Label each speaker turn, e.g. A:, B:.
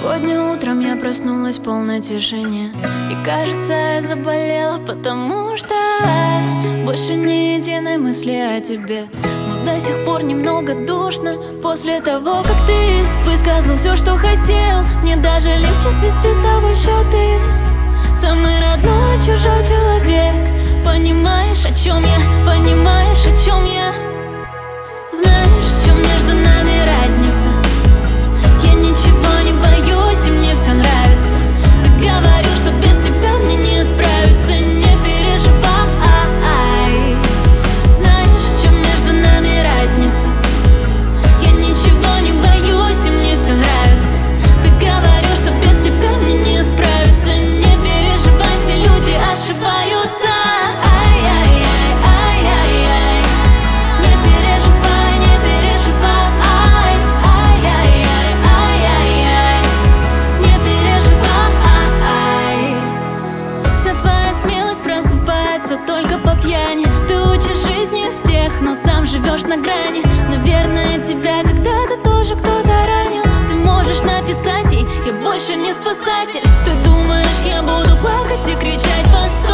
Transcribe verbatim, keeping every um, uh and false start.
A: Сегодня утром я проснулась в полной тишине, и кажется, я заболела, потому что больше ни единой мысли о тебе. Но до сих пор немного душно после того, как ты высказал все, что хотел. Мне даже легче свести с тобой счеты. Самый родной чужой человек. Понимаешь, о чем я? Понимаешь, о чем я? Знаешь, в чем между нами разница? Я ничего не боюсь, и мне все нравится. Ты говорю, что без тебя мне не справиться. Не переживай. Знаешь, в чем между нами разница? Я ничего не боюсь, и мне все нравится. Ты говорю, что без тебя мне не справиться. Не переживай, все люди ошибаются. Только по пьяни. Ты учишь жизни всех, но сам живешь на грани. Наверное, тебя когда-то тоже кто-то ранил. Ты можешь написать ей: я больше не спасатель. Ты думаешь, я буду плакать и кричать: постой.